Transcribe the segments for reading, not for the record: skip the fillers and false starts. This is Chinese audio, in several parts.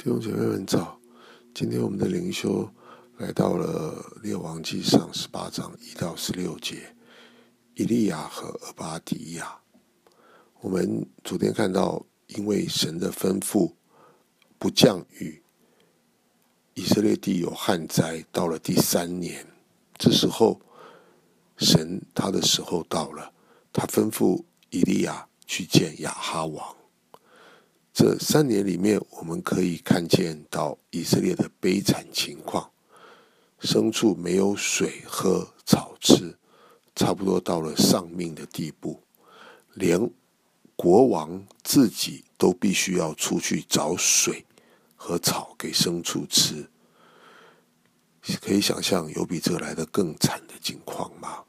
弟兄姐妹们早，今天我们的灵修来到了列王纪上18章1到16节，以利亚和俄巴底亚。我们昨天看到，因为神的吩咐不降雨，以色列地有旱灾，到了第3年，这时候神他的时候到了，他吩咐以利亚去见亚哈王。这3年里面，我们可以看见到以色列的悲惨情况，牲畜没有水喝草吃，差不多到了丧命的地步，连国王自己都必须要出去找水和草给牲畜吃。可以想象有比这个来得更惨的境况吗？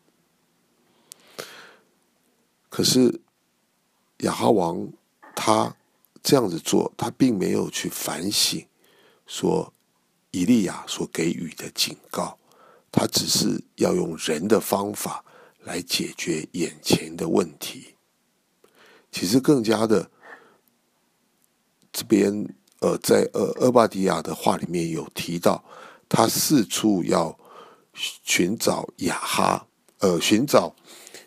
可是亚哈王他这样子做，他并没有去反省说以利亚所给予的警告，他只是要用人的方法来解决眼前的问题。其实更加的，这边在俄巴底亚的话里面有提到，他四处要寻找寻找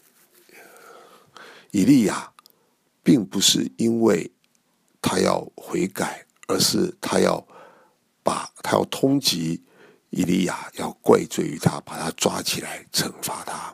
以利亚，并不是因为他要悔改，而是他要通缉以利亚，要怪罪于他，把他抓起来惩罚他。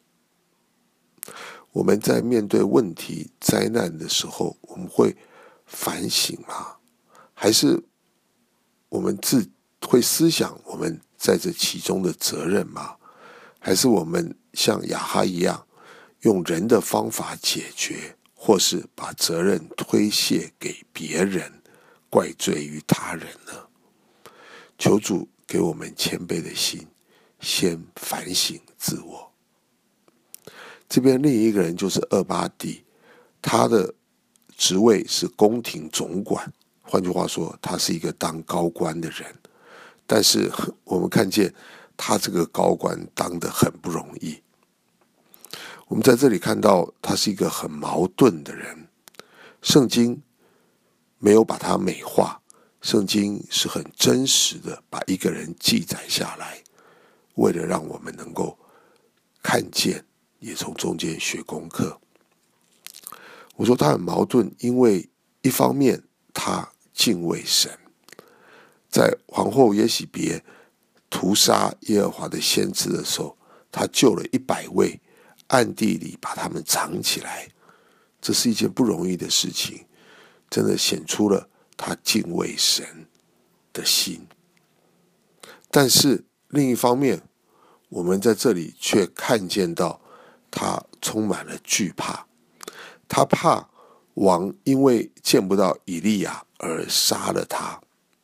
我们在面对问题灾难的时候，我们会反省吗？还是我们会思想我们在这其中的责任吗？还是我们像亚哈一样用人的方法解决，或是把责任推卸给别人，怪罪于他人呢？求主给我们谦卑的心，先反省自我。这边另一个人就是俄巴底，他的职位是宫廷总管，换句话说，他是一个当高官的人。但是我们看见他这个高官当得很不容易。我们在这里看到他是一个很矛盾的人，圣经没有把他美化，圣经是很真实的把一个人记载下来，为了让我们能够看见，也从中间学功课。我说他很矛盾，因为一方面他敬畏神，在皇后耶洗别屠杀耶和华的先知的时候，他救了100位，暗地里把他们藏起来，这是一件不容易的事情，真的显出了他敬畏神的心。但是另一方面，我们在这里却看见到他充满了惧怕，他怕王因为见不到以利亚而杀了他。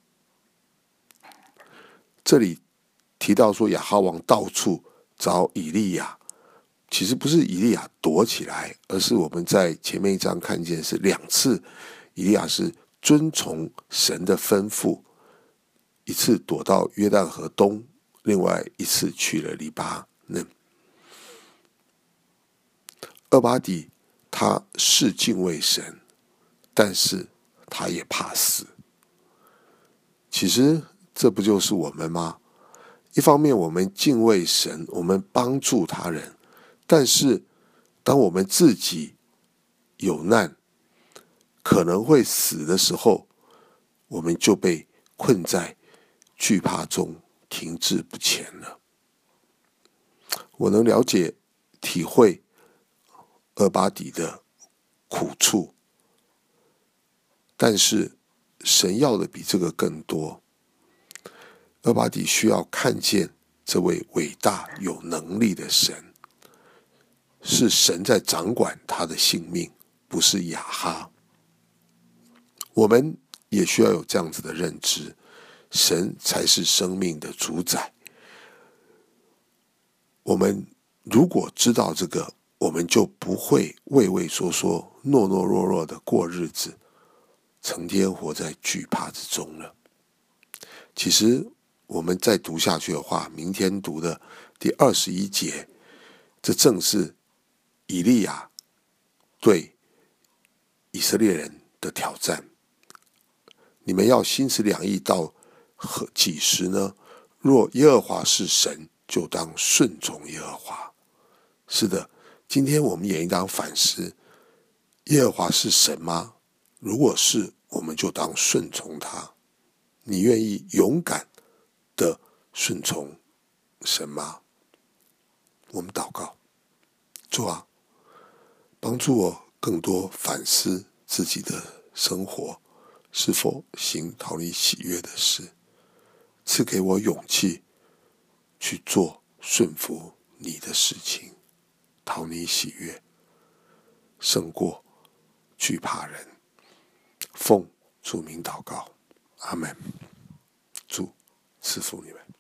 这里提到说亚哈王到处找以利亚，其实不是以利亚躲起来，而是我们在前面一章看见是2次以利亚是遵从神的吩咐，一次躲到约旦河东，另外一次去了黎巴嫩。俄巴底他是敬畏神，但是他也怕死。其实这不就是我们吗？一方面我们敬畏神，我们帮助他人，但是当我们自己有难，可能会死的时候，我们就被困在惧怕中，停滞不前了。我能了解体会俄巴底的苦处，但是神要的比这个更多。俄巴底需要看见这位伟大有能力的神，是神在掌管他的性命，不是亚哈。我们也需要有这样子的认知，神才是生命的主宰。我们如果知道这个，我们就不会畏畏缩缩、懦懦弱弱的过日子，成天活在惧怕之中了。其实我们再读下去的话，明天读的第21节，这正是以利亚对以色列人的挑战。 你们要心持两意到几时呢？若耶和华是神，就当顺从耶和华。是的，今天我们也应当反思，耶和华是神吗？如果是，我们就当顺从他。你愿意勇敢的顺从神吗？我们祷告，主啊，帮助我更多反思自己的生活是否行讨你喜悦的事，赐给我勇气去做顺服你的事情，讨你喜悦，胜过惧怕人。奉主名祷告，阿们。主赐福你们。